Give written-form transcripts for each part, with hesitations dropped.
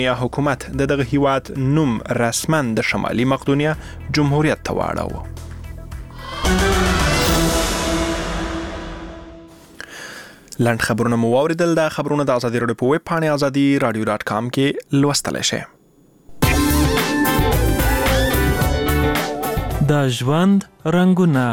یا حکومت د دغه هیواد نوم رسما د شمالي مقدونیا جمهوریت ته واړاوه. لنډ خبرونه مو واوریدل. دا خبرونه د ازادي راډیو په ویب پاڼې azadi.radio.com کې لوستلی شئ. د ژوند رنګونه.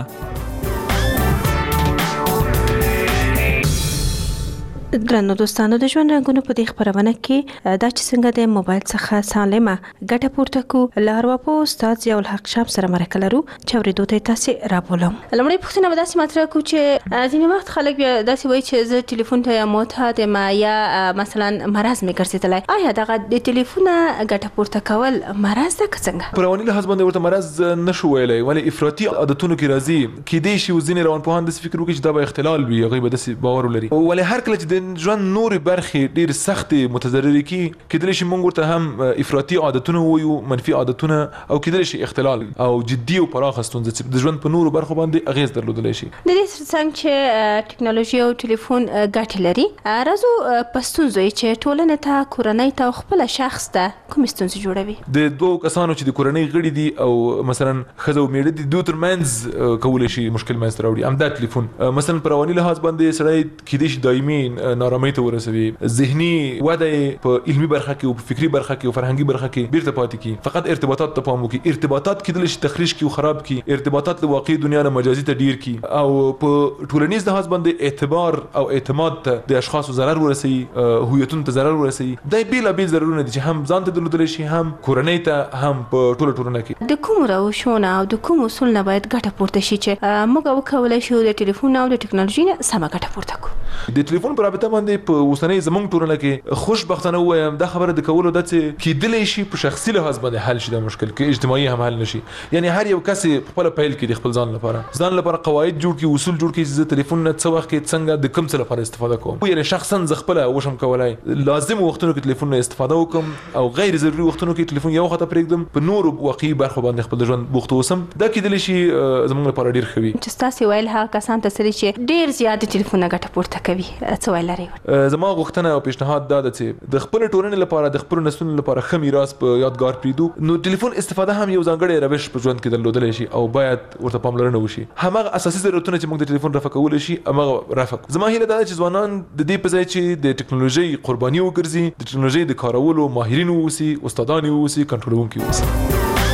درنو دوستانو، د ژوند رنګونو په دې خبرونه کې دا چې څنګه د موبایل څخه سالمه ګټه پورته کو لارواپو استاد ضیاء الحق شام سره مرکه لرو چې اورېدو ته تاسو رابولم. لومړی پوښتنه به داسې مطرح کو چې ځینې وخت خلک بیا داسې وایي چې زه ټلیفون ته معتاد یم یا مثلا مرض مې ګرځېدلی. آیا دغه د ټلیفون ګټه پورته کول مرض ده که څنګه؟ په رواني لحاظ باندې ورته مرض نشو ویلی، ولې افراطي عادتونو کې راځي. کیدای شي ځینې روانپوهان داسې فکر وکړي چې دا به اختلال وي، هغوی به داسې باور ولري. ولې هر کله چې ژوند نورې برخې ډېر سختې متضررې کړي، کیدلی شي موږ ورته هم افراطي عادتونه ووایو، منفي عادتونه، او کیدلی شي اختلال او جدي او پراخه ستونزه چې د ژوند په نورو برخو باندې اغیز درلودلی شي. د دې څنګه چې ټکنالوژي او ټلیفون ګټې لري، راځو په ستونزو چې ټولنې ته، کورنۍ ته او خپل شخص ته کومې ستونزې جوړوي. د دوه کسانو چې د کورنۍ غړي دي او مثلا ښځه او میړه دي، دوی ترمنځ کولی شي مشکل منځته راوړي. همدا ټلیفون مثلا په رواني لحاظ باندې سړی کیدای شي دایمي نارامۍ ته ورسوي، ذهني وده په علمي برخه کې او په فکري برخه کې او فرهنګي برخه کې بیرته پاتې کی. فقط ارتباطات ته پام وکړي. ارتباطات کیدلی شي تخریش کی او خراب کی. ارتباطات د واقعي دنیا نه مجازي ته ډیر کی او په ټولنیز لحاظ باندې اعتبار او اعتماد ته د اشخاصو ضرر ورسوي، هویتونو ته ضرر ورسوي. دا بیلابیل ضررونه دي چې هم ځان ته درلودلی شي، هم کورنۍ ته، هم په ټوله ټولنه کې. د کوم روشونه او د کوم اصول نه باید ګټه پورته شي چې موږ وکولای شو د ټلیفون او د ټکنالوژي نه سمه ګټه پورته کړو؟ د ټلیفون په رابطه باندې په اوسنۍ زمونږ ټولنه کې خوشبختانه وایم دا خبره د کولو ده چې کیدلی شي په شخصي لحاظ باندې حل شي، د مشکل کې اجتماعي هم حل نشي. یعنی هر یو کس خپل پیل کې د خپل ځان لپاره قواعد جوړ کړي، اصول جوړ کړي چې د ټلیفون نه څه وخت کې څنګه د کوم څه لپاره استفاده کوم. یعنی شخصا ز خپل وشم کولای لازم وختونو کې ټلیفون نه استفاده وکم او غیر ضروري وختونو کې ټلیفون یو خطه پرېږدم، په نور واقعي برخو باندې خپل ژوند بوخت اوسم. دا کیدلی شي زموږ لپاره ډیر ښه وي. چې تاسو ویل هغه کسان ته چې ډیر زیات ټلیفون نه ګټه پورته کوي، څه ویل لري؟ زما غوښتنه او پیشنهاد دا ده چې د خپل ټولنې لپاره، د خپل نسلونو لپاره ښه میراث په یادګار پرېږدو. نو ټلیفون استفاده هم یو ځانګړی روش په ژوند کې درلودلی شي او باید ورته پاملرنه وشي. هماغه اساسي ضرورتونه چې موږ د ټلیفون رفع کولی شي هماغه رفع. زما هیله دا ده چې ځوانان د دې په ځای چې د ټکنالوژۍ قرباني وګرځي، د ټکنالوژۍ د کارولو ماهرین واوسي، استادان واوسي، کنټرولونکي واوسي.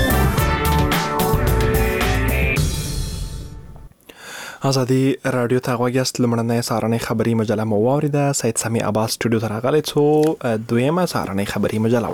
ازادي راډیو ته غوږ یاست. لومړنۍ سهارنۍ خبري مجله مو واوریده. سید سامي عباس سټوډیو ته راغلی څو دویمه سهارنۍ خبري مجله